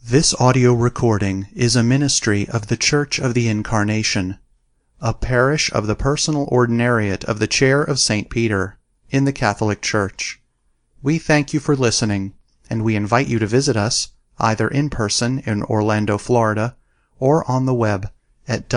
This audio recording is a ministry of the Church of the Incarnation, a parish of the personal ordinariate of the Chair of St. Peter in the Catholic Church. We thank you for listening, and we invite you to visit us either in person in Orlando, Florida, or on the web at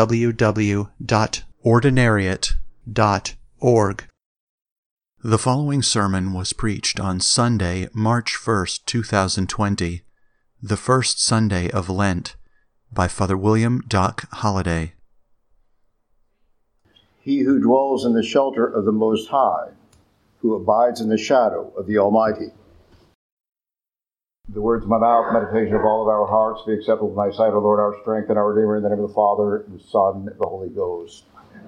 www.ordinariate.org. The following sermon was preached on Sunday, March 1st, 2020, the first Sunday of Lent, by Father William Doc Holliday. He who dwells in the shelter of the Most High, who abides in the shadow of the Almighty. The words of my mouth, meditation of all of our hearts, be acceptable in thy sight, O Lord, our strength and our Redeemer, in the name of the Father, the Son, and the Holy Ghost.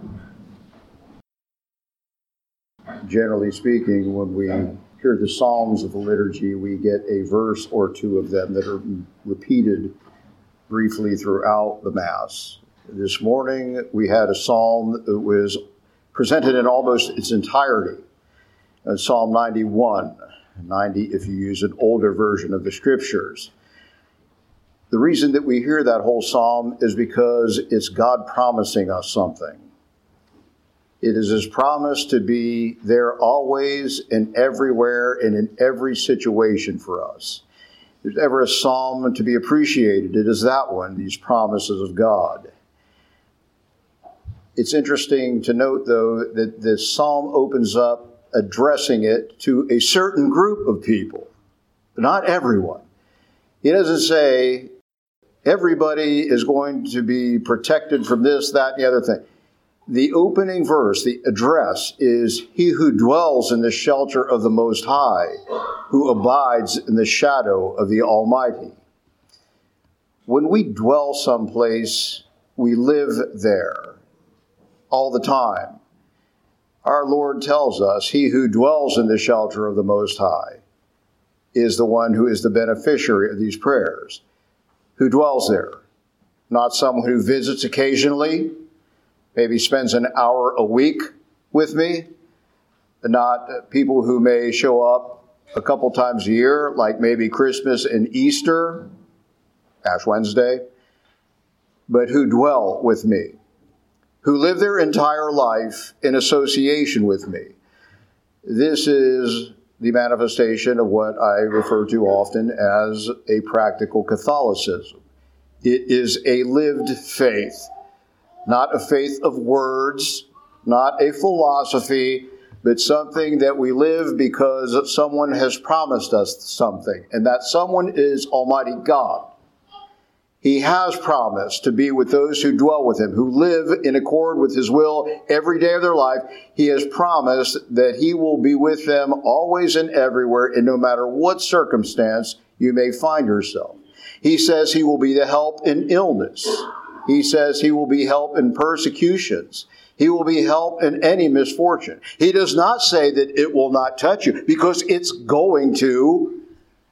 Generally speaking, when we hear the Psalms of the liturgy, we get a verse or two of them that are repeated briefly throughout the Mass. This morning, we had a psalm that was presented in almost its entirety. Psalm 91, 90 if you use an older version of the Scriptures. The reason that we hear that whole psalm is because it's God promising us something. It is His promise to be there always and everywhere and in every situation for us. If there's ever a psalm to be appreciated, it is that one, these promises of God. It's interesting to note, though, that this psalm opens up addressing it to a certain group of people, not everyone. He doesn't say everybody is going to be protected from this, that, and the other thing. The opening verse, the address, is he who dwells in the shelter of the Most High, who abides in the shadow of the Almighty. When we dwell someplace, we live there all the time. Our Lord tells us, he who dwells in the shelter of the Most High is the one who is the beneficiary of these prayers. Who dwells there? Not someone who visits occasionally, maybe spends an hour a week with me, not people who may show up a couple times a year, like maybe Christmas and Easter, Ash Wednesday, but who dwell with me, who live their entire life in association with me. This is the manifestation of what I refer to often as a practical Catholicism. It is a lived faith. Not a faith of words, not a philosophy, but something that we live because someone has promised us something, and that someone is Almighty God. He has promised to be with those who dwell with Him, who live in accord with His will every day of their life. He has promised that He will be with them always and everywhere, and no matter what circumstance you may find yourself. He says He will be the help in illness. He says He will be help in persecutions. He will be help in any misfortune. He does not say that it will not touch you, because it's going to.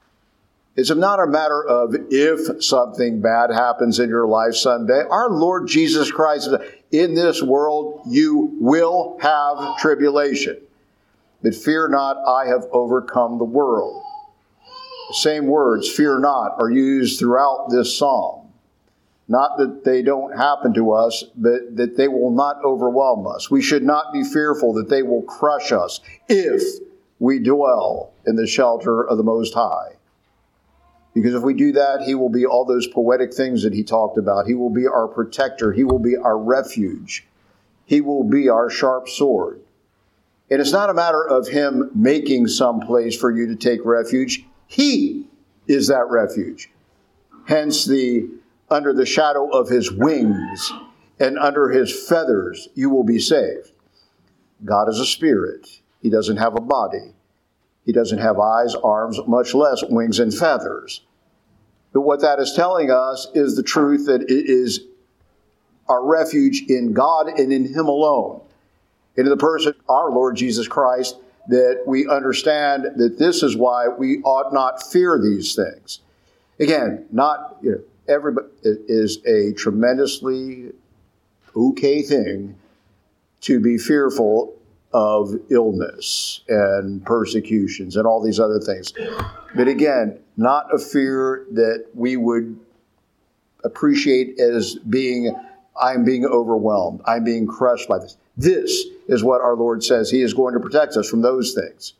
It's not a matter of if something bad happens in your life someday. Our Lord Jesus Christ said, in this world you will have tribulation. But fear not, I have overcome the world. The same words, fear not, are used throughout this psalm. Not that they don't happen to us, but that they will not overwhelm us. We should not be fearful that they will crush us if we dwell in the shelter of the Most High. Because if we do that, He will be all those poetic things that He talked about. He will be our protector. He will be our refuge. He will be our sharp sword. And it's not a matter of Him making some place for you to take refuge. He is that refuge. Hence under the shadow of His wings and under His feathers, you will be saved. God is a spirit. He doesn't have a body. He doesn't have eyes, arms, much less wings and feathers. But what that is telling us is the truth that it is our refuge in God and in Him alone. And in the person of our Lord Jesus Christ, that we understand that this is why we ought not fear these things. Again, everybody, it is a tremendously okay thing to be fearful of illness and persecutions and all these other things. But again, not a fear that we would appreciate as being, I'm being overwhelmed, I'm being crushed by this. This is what our Lord says. He is going to protect us from those things.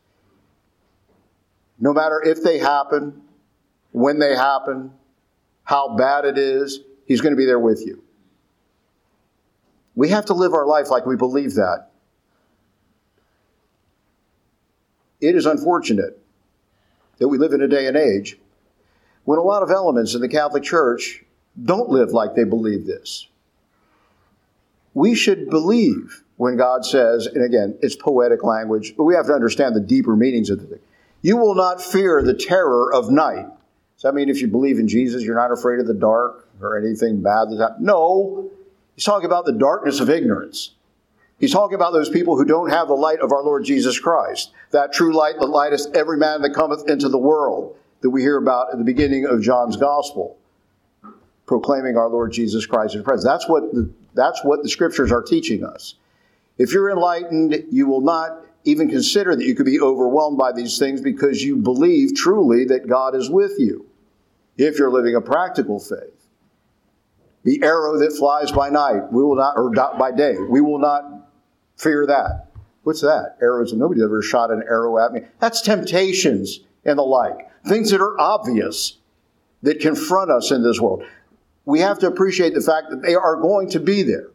No matter if they happen, when they happen, how bad it is, He's going to be there with you. We have to live our life like we believe that. It is unfortunate that we live in a day and age when a lot of elements in the Catholic Church don't live like they believe this. We should believe when God says, and again, it's poetic language, but we have to understand the deeper meanings of the thing. You will not fear the terror of night. Does that mean if you believe in Jesus, you're not afraid of the dark or anything bad that's happening? No. He's talking about the darkness of ignorance. He's talking about those people who don't have the light of our Lord Jesus Christ, that true light that lighteth every man that cometh into the world, that we hear about at the beginning of John's Gospel, proclaiming our Lord Jesus Christ in presence. That's what the Scriptures are teaching us. If you're enlightened, you will not even consider that you could be overwhelmed by these things because you believe truly that God is with you. If you're living a practical faith. The arrow that flies by night, we will not, or by day, we will not fear that. What's that? Arrows. Nobody ever shot an arrow at me. That's temptations and the like. Things that are obvious that confront us in this world. We have to appreciate the fact that they are going to be there.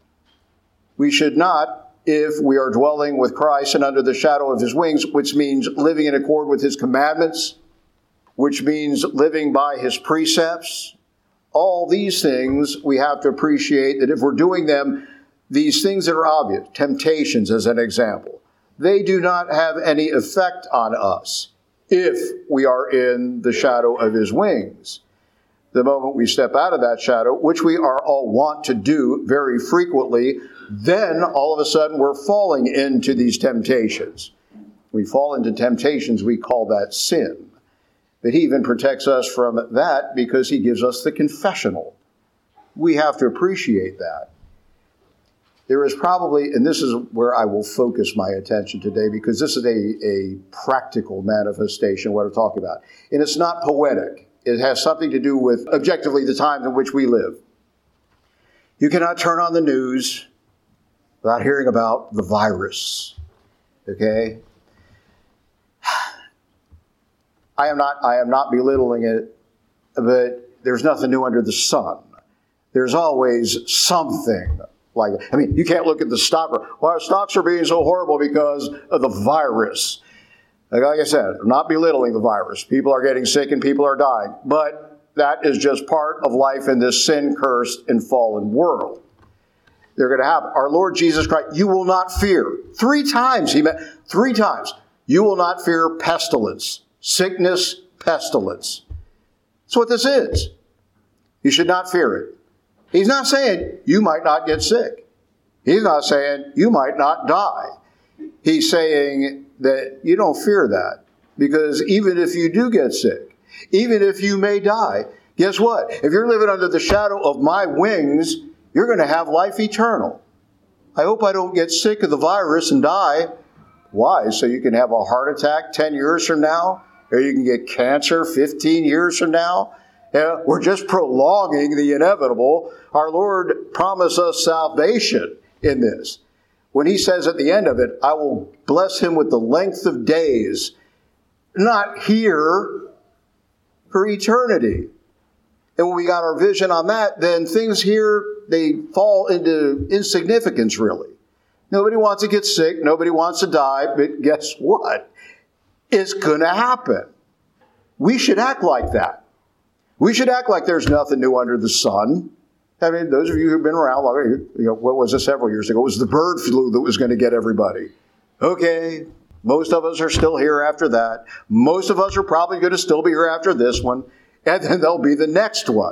We should not, if we are dwelling with Christ and under the shadow of His wings, which means living in accord with His commandments, which means living by His precepts, all these things we have to appreciate that if we're doing them, these things that are obvious, temptations as an example, they do not have any effect on us if we are in the shadow of His wings. The moment we step out of that shadow, which we are all wont to do very frequently, then all of a sudden we're falling into these temptations. We fall into temptations, we call that sin. But He even protects us from that because He gives us the confessional. We have to appreciate that. There is probably, and this is where I will focus my attention today because this is a practical manifestation of what I'm talking about. And it's not poetic. It has something to do with, objectively, the times in which we live. You cannot turn on the news without hearing about the virus. Okay? I am not belittling it, but there's nothing new under the sun. There's always something like that. I mean, you can't look at the stock. Well, our stocks are being so horrible because of the virus. Like I said, I'm not belittling the virus. People are getting sick and people are dying. But that is just part of life in this sin-cursed and fallen world. They're going to happen. Our Lord Jesus Christ, you will not fear. 3 times, He meant 3 times. You will not fear pestilence. Sickness, pestilence. That's what this is. You should not fear it. He's not saying you might not get sick. He's not saying you might not die. He's saying that you don't fear that. Because even if you do get sick, even if you may die, guess what? If you're living under the shadow of my wings, you're going to have life eternal. I hope I don't get sick of the virus and die. Why? So you can have a heart attack 10 years from now? Or you can get cancer 15 years from now? Yeah, we're just prolonging the inevitable. Our Lord promised us salvation in this. When He says at the end of it, I will bless him with the length of days, not here, for eternity. And when we got our vision on that, then things here, they fall into insignificance, really. Nobody wants to get sick. Nobody wants to die. But guess what? It's going to happen. We should act like that. We should act like there's nothing new under the sun. I mean, those of you who've been around longer, what was it several years ago? It was the bird flu that was going to get everybody. Okay, most of us are still here after that. Most of us are probably going to still be here after this one. And then there'll be the next one.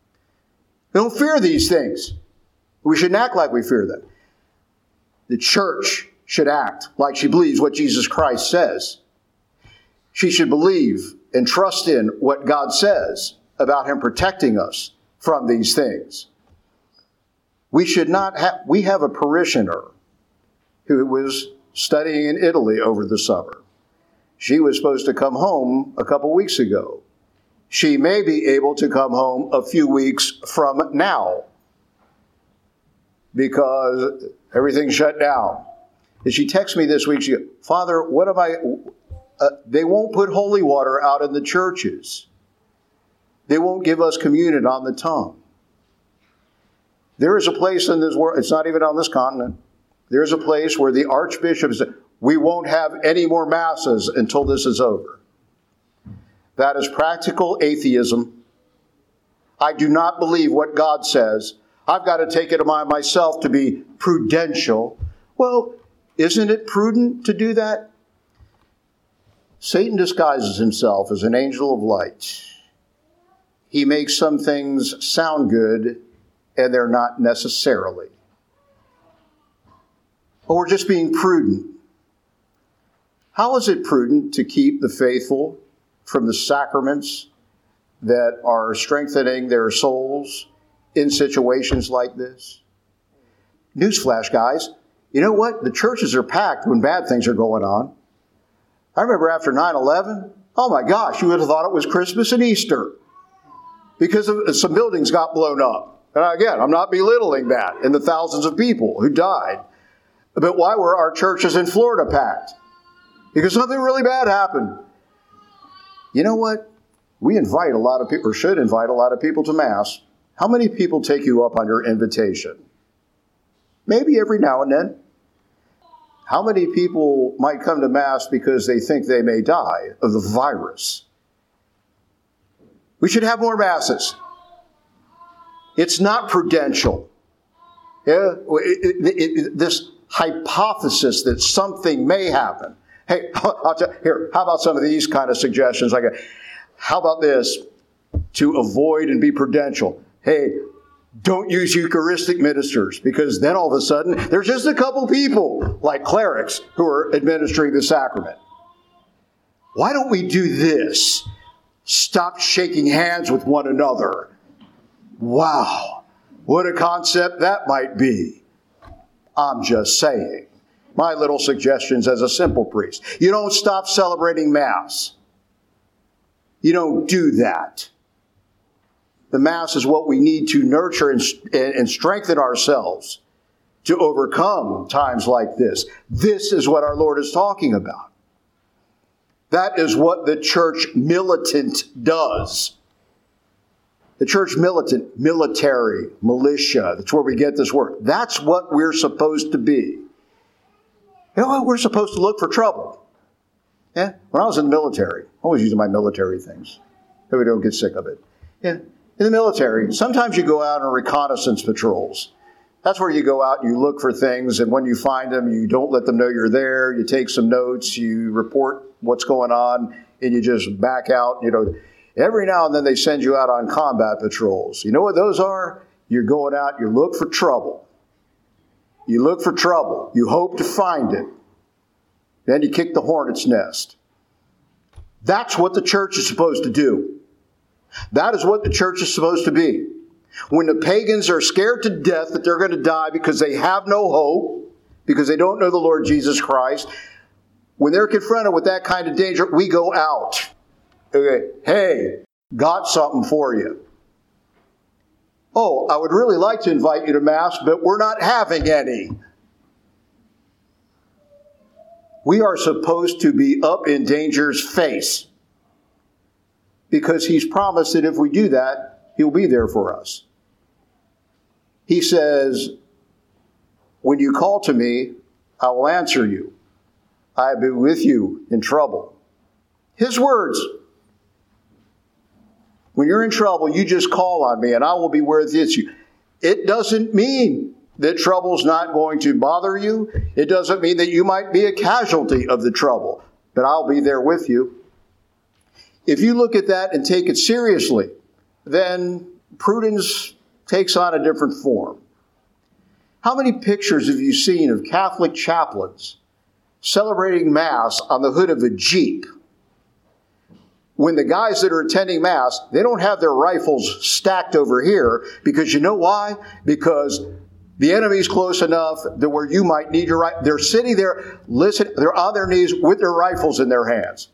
Don't fear these things. We shouldn't act like we fear them. The church should act like she believes what Jesus Christ says. She should believe and trust in what God says about Him protecting us from these things. We have a parishioner who was studying in Italy over the summer. She was supposed to come home a couple weeks ago. she may be able to come home a few weeks from now because everything's shut down. And she texts me this week, she goes, Father, what am I... they won't put holy water out in the churches. They won't give us communion on the tongue. There is a place in this world, it's not even on this continent, there's a place where the archbishop said, we won't have any more masses until this is over. That is practical atheism. I do not believe what God says. I've got to take it upon myself to be prudential. Well, isn't it prudent to do that? Satan disguises himself as an angel of light. He makes some things sound good, and they're not necessarily. But we're just being prudent. How is it prudent to keep the faithful from the sacraments that are strengthening their souls in situations like this? Newsflash, guys. You know what? The churches are packed when bad things are going on. I remember after 9/11, oh my gosh, you would have thought it was Christmas and Easter because some buildings got blown up. And again, I'm not belittling that and the thousands of people who died. But why were our churches in Florida packed? Because something really bad happened. You know what? We invite a lot of people, or should invite a lot of people to Mass. How many people take you up on your invitation? Maybe every now and then. How many people might come to Mass because they think they may die of the virus? We should have more Masses. It's not prudential. Yeah? This hypothesis that something may happen. Hey, here, how about some of these kind of suggestions? How about this? To avoid and be prudential. Hey, don't use Eucharistic ministers, because then all of a sudden there's just a couple people like clerics who are administering the sacrament. Why don't we do this? Stop shaking hands with one another. Wow, what a concept that might be. I'm just saying. My little suggestions as a simple priest. You don't stop celebrating Mass. You don't do that. The Mass is what we need to nurture and strengthen ourselves to overcome times like this. This is what our Lord is talking about. That is what the church militant does. The church militant, military, militia, that's where we get this word. That's what we're supposed to be. You know what? We're supposed to look for trouble. Yeah? When I was in the military, I always using my military things, so we don't get sick of it. Yeah. In the military, sometimes you go out on reconnaissance patrols. That's where you go out and you look for things, and when you find them, you don't let them know you're there. You take some notes, you report what's going on, and you just back out. You know, every now and then they send you out on combat patrols. You know what those are? You're going out, you look for trouble. You look for trouble. You hope to find it. Then you kick the hornet's nest. That's what the church is supposed to do. That is what the church is supposed to be. When the pagans are scared to death that they're going to die because they have no hope, because they don't know the Lord Jesus Christ, when they're confronted with that kind of danger, we go out. Okay, hey, got something for you. Oh, I would really like to invite you to Mass, but we're not having any. We are supposed to be up in danger's face, because He's promised that if we do that, He'll be there for us. He says, when you call to me, I will answer you. I have been with you in trouble. His words. When you're in trouble, you just call on me and I will be with you. It doesn't mean that trouble's not going to bother you. It doesn't mean that you might be a casualty of the trouble, but I'll be there with you. If you look at that and take it seriously, then prudence takes on a different form. How many pictures have you seen of Catholic chaplains celebrating Mass on the hood of a Jeep? When the guys that are attending Mass, they don't have their rifles stacked over here, because you know why? Because the enemy's close enough that where you might need your rifle. They're sitting there, listen, they're on their knees with their rifles in their hands,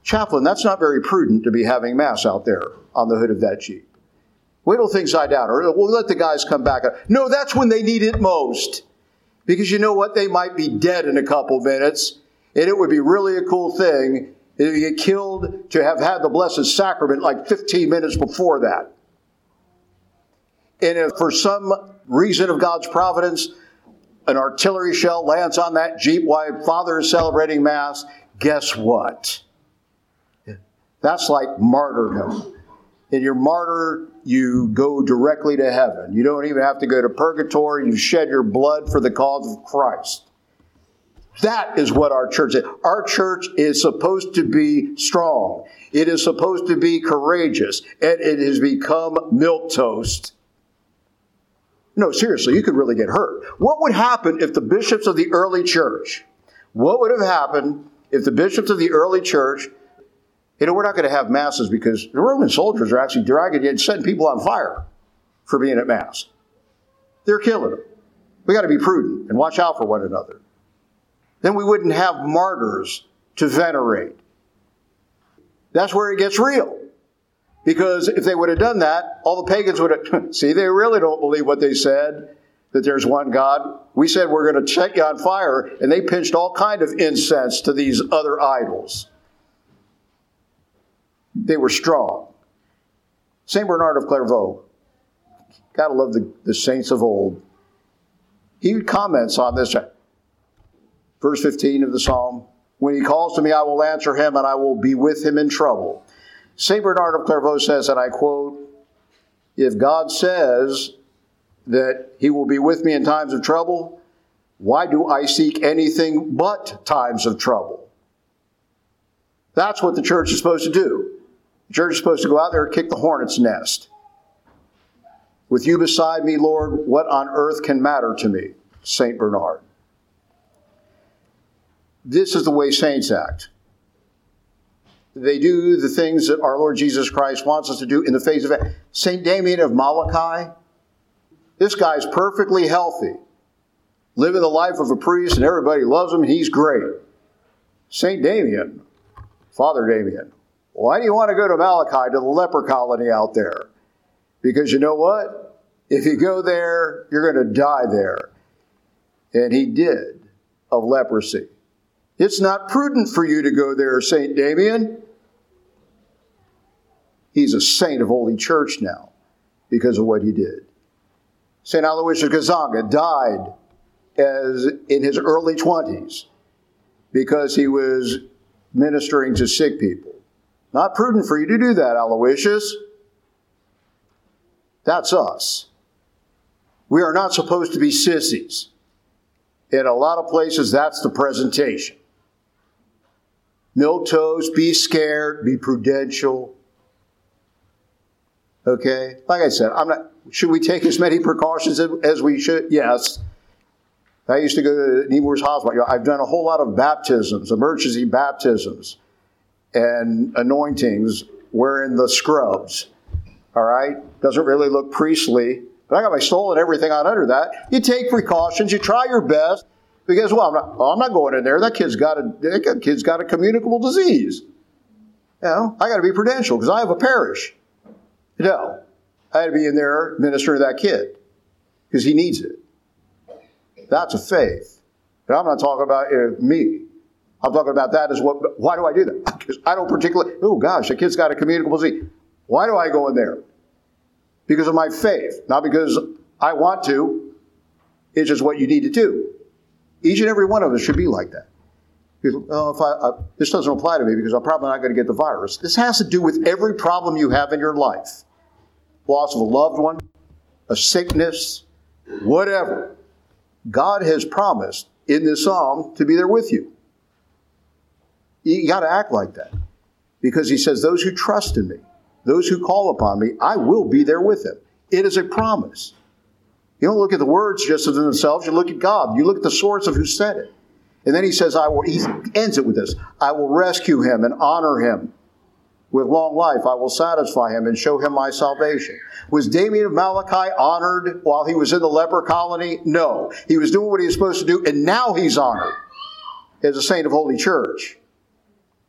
Chaplain, that's not very prudent to be having Mass out there on the hood of that Jeep. Wait till things die down, or we'll let the guys come back. No, that's when they need it most. Because you know what? They might be dead in a couple minutes, and it would be really a cool thing if you get killed to have had the Blessed Sacrament like 15 minutes before that. And if for some reason of God's providence, an artillery shell lands on that Jeep while Father is celebrating Mass, guess what? That's like martyrdom. In your martyr, you go directly to heaven. You don't even have to go to purgatory. You shed your blood for the cause of Christ. That is what our church is. Our church is supposed to be strong. It is supposed to be courageous. And it has become milquetoast. No, seriously, you could really get hurt. What would happen if the bishops of the early church, what would have happened if the bishops of the early church, we're not going to have Masses because the Roman soldiers are actually dragging you and setting people on fire for being at Mass. They're killing them. We got to be prudent and watch out for one another. Then we wouldn't have martyrs to venerate. That's where it gets real. Because if they would have done that, all the pagans would have, see, they really don't believe what they said, that there's one God. We said we're going to set you on fire, and they pinched all kind of incense to these other idols. They were strong. St. Bernard of Clairvaux, gotta love the saints of old. He comments on this, verse 15 of the Psalm, when he calls to me, I will answer him, and I will be with him in trouble. St. Bernard of Clairvaux says, and I quote, if God says that he will be with me in times of trouble, why do I seek anything but times of trouble? That's what the church is supposed to do. The church is supposed to go out there and kick the hornet's nest. With you beside me, Lord, what on earth can matter to me? St. Bernard. This is the way saints act. They do the things that our Lord Jesus Christ wants us to do in the face of it. St. Damien of Malachi, this guy's perfectly healthy, living the life of a priest, and everybody loves him, and he's great. St. Damien, Father Damien, why do you want to go to Malachi, to the leper colony out there? Because you know what? If you go there, you're going to die there. And he did, of leprosy. It's not prudent for you to go there, St. Damien. He's a saint of Holy Church now because of what he did. St. Aloysius Gonzaga died in his early 20s because he was ministering to sick people. Not prudent for you to do that, Aloysius. That's us. We are not supposed to be sissies. In a lot of places, that's the presentation. Milquetoast, be scared, be prudential. Okay? Like I said, should we take as many precautions as we should? Yes. I used to go to Nemours Hospital. I've done a whole lot of baptisms, emergency baptisms, and anointings wearing the scrubs. All right? Doesn't really look priestly, but I got my stole and everything on under that. You take precautions. You try your best. Because, I'm not going in there. That kid's got a communicable disease. I got to be prudential because I have a parish. No, I had to be in there ministering to that kid because he needs it. That's a faith. And I'm not talking about me. I'm talking about that as what. Why do I do that? Because I don't particularly. Oh gosh, the kid's got a communicable disease. Why do I go in there? Because of my faith, not because I want to. It's just what you need to do. Each and every one of us should be like that. Because, this doesn't apply to me because I'm probably not going to get the virus. This has to do with every problem you have in your life. Loss of a loved one, a sickness, whatever. God has promised in this psalm to be there with you. You got to act like that. Because he says, those who trust in me, those who call upon me, I will be there with them. It is a promise. You don't look at the words just as themselves. You look at God. You look at the source of who said it. And then he says, he ends it with this, I will rescue him and honor him. With long life, I will satisfy him and show him my salvation. Was Damien of Malachi honored while he was in the leper colony? No. He was doing what he was supposed to do, and now he's honored as a saint of Holy Church.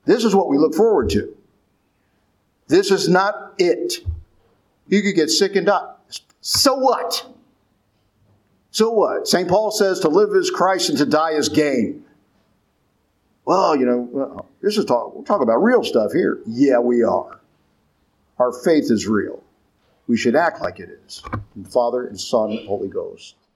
This is what we look forward to. This is not it. You could get sick and die. So what? So what? St. Paul says to live is Christ and to die is gain. Well, we're talking about real stuff here. Yeah, we are. Our faith is real. We should act like it is. In the Father and Son and Holy Ghost.